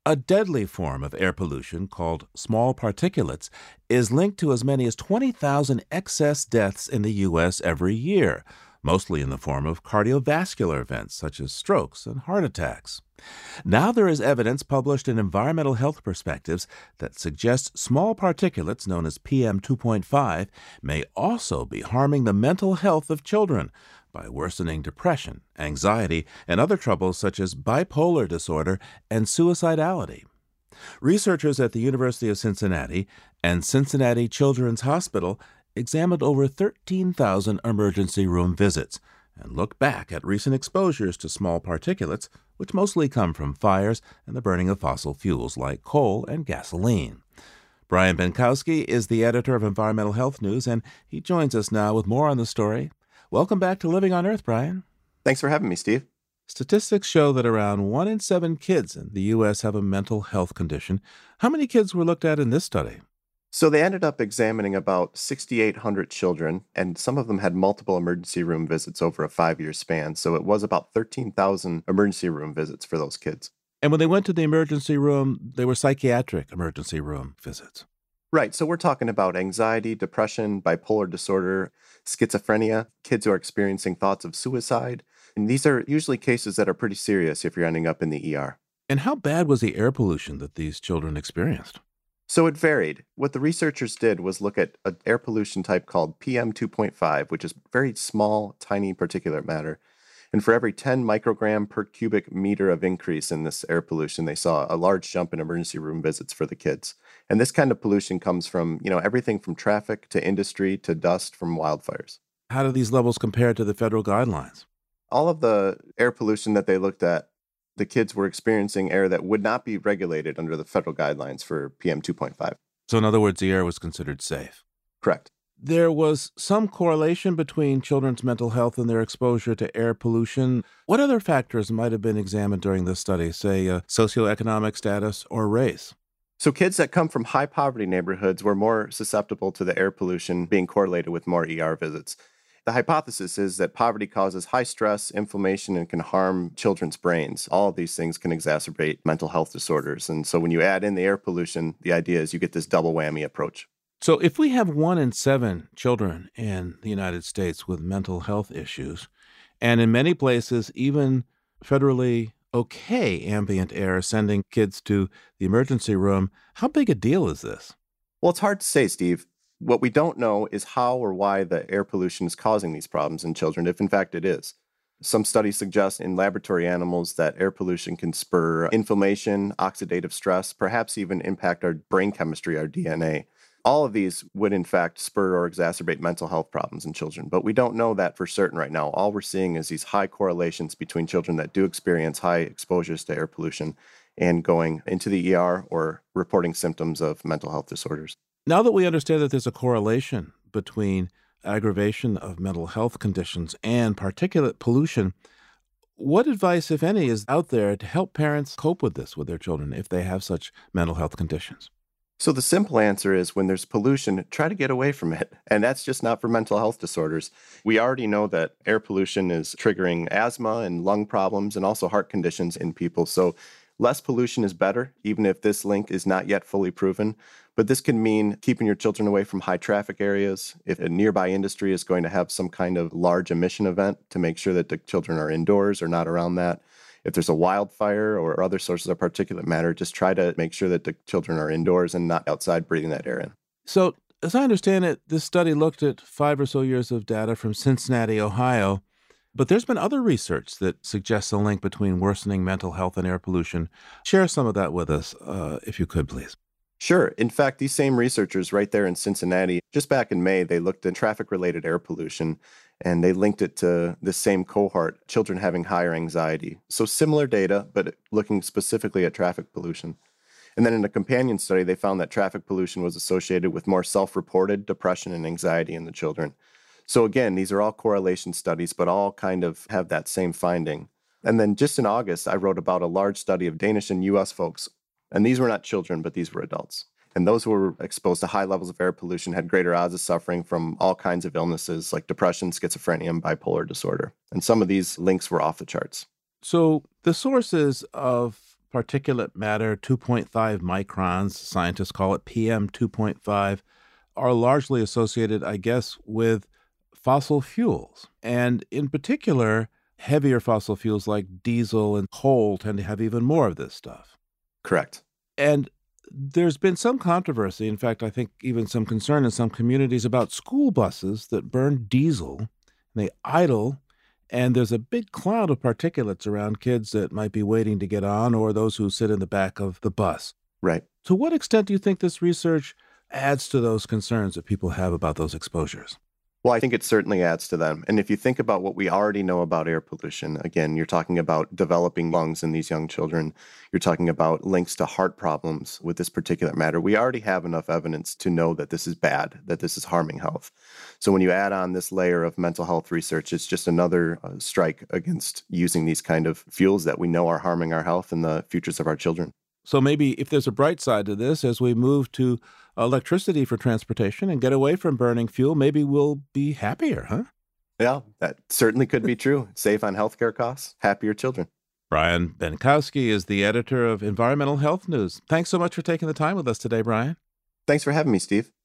A deadly form of air pollution called small particulates is linked to as many as 20,000 excess deaths in the U.S. every year, mostly in the form of cardiovascular events such as strokes and heart attacks. Now there is evidence published in Environmental Health Perspectives that suggests small particulates known as PM2.5 may also be harming the mental health of children by worsening depression, anxiety, and other troubles such as bipolar disorder and suicidality. Researchers at the University of Cincinnati and Cincinnati Children's Hospital examined over 13,000 emergency room visits and looked back at recent exposures to small particulates, which mostly come from fires and the burning of fossil fuels like coal and gasoline. Brian Bienkowski is the editor of Environmental Health News, and he joins us now with more on the story. Welcome back to Living on Earth, Brian. Thanks for having me, Steve. Statistics show that around 1 in 7 kids in the U.S. have a mental health condition. How many kids were looked at in this study? So they ended up examining about 6,800 children, and some of them had multiple emergency room visits over a 5-year span. So it was about 13,000 emergency room visits for those kids. And when they went to the emergency room, they were psychiatric emergency room visits. Right. So we're talking about anxiety, depression, bipolar disorder, schizophrenia, kids who are experiencing thoughts of suicide. And these are usually cases that are pretty serious if you're ending up in the ER. And how bad was the air pollution that these children experienced? So it varied. What the researchers did was look at an air pollution type called PM2.5, which is very small, tiny particulate matter. And for every 10 microgram per cubic meter of increase in this air pollution, they saw a large jump in emergency room visits for the kids. And this kind of pollution comes from, everything from traffic to industry to dust from wildfires. How do these levels compare to the federal guidelines? All of the air pollution that they looked at, the kids were experiencing air that would not be regulated under the federal guidelines for PM2.5. So in other words, the air was considered safe. Correct. There was some correlation between children's mental health and their exposure to air pollution. What other factors might have been examined during this study, say socioeconomic status or race? So kids that come from high poverty neighborhoods were more susceptible to the air pollution being correlated with more ER visits. The hypothesis is that poverty causes high stress, inflammation, and can harm children's brains. All of these things can exacerbate mental health disorders. And so when you add in the air pollution, the idea is you get this double whammy approach. So if we have 1 in 7 children in the United States with mental health issues, and in many places even federally okay ambient air sending kids to the emergency room, how big a deal is this? Well, it's hard to say, Steve. What we don't know is how or why the air pollution is causing these problems in children, if in fact it is. Some studies suggest in laboratory animals that air pollution can spur inflammation, oxidative stress, perhaps even impact our brain chemistry, our DNA. All of these would, in fact, spur or exacerbate mental health problems in children, but we don't know that for certain right now. All we're seeing is these high correlations between children that do experience high exposures to air pollution and going into the ER or reporting symptoms of mental health disorders. Now that we understand that there's a correlation between aggravation of mental health conditions and particulate pollution, what advice, if any, is out there to help parents cope with this with their children if they have such mental health conditions? So the simple answer is when there's pollution, try to get away from it. And that's just not for mental health disorders. We already know that air pollution is triggering asthma and lung problems and also heart conditions in people. So less pollution is better, even if this link is not yet fully proven. But this can mean keeping your children away from high traffic areas. If a nearby industry is going to have some kind of large emission event, to make sure that the children are indoors or not around that. If there's a wildfire or other sources of particulate matter, just try to make sure that the children are indoors and not outside breathing that air in. So, as I understand it, this study looked at 5 or so years of data from Cincinnati, Ohio, but there's been other research that suggests a link between worsening mental health and air pollution. Share some of that with us, if you could, please. Sure. In fact, these same researchers right there in Cincinnati, just back in May, they looked at traffic-related air pollution, and they linked it to the same cohort, children having higher anxiety. So similar data, but looking specifically at traffic pollution. And then in a companion study, they found that traffic pollution was associated with more self-reported depression and anxiety in the children. So again, these are all correlation studies, but all kind of have that same finding. And then just in August, I wrote about a large study of Danish and U.S. folks. And these were not children, but these were adults. And those who were exposed to high levels of air pollution had greater odds of suffering from all kinds of illnesses like depression, schizophrenia, and bipolar disorder. And some of these links were off the charts. So the sources of particulate matter 2.5 microns, scientists call it PM 2.5, are largely associated, I guess, with fossil fuels. And in particular, heavier fossil fuels like diesel and coal tend to have even more of this stuff. Correct. And there's been some controversy, in fact, I think even some concern in some communities about school buses that burn diesel, and they idle, and there's a big cloud of particulates around kids that might be waiting to get on or those who sit in the back of the bus. Right. To what extent do you think this research adds to those concerns that people have about those exposures? Well, I think it certainly adds to them. And if you think about what we already know about air pollution, again, you're talking about developing lungs in these young children. You're talking about links to heart problems with this particulate matter. We already have enough evidence to know that this is bad, that this is harming health. So when you add on this layer of mental health research, it's just another strike against using these kind of fuels that we know are harming our health and the futures of our children. So maybe if there's a bright side to this, as we move to electricity for transportation and get away from burning fuel, maybe we'll be happier, huh? Yeah, that certainly could be true. Save on healthcare costs, happier children. Brian Bienkowski is the editor of Environmental Health News. Thanks so much for taking the time with us today, Brian. Thanks for having me, Steve.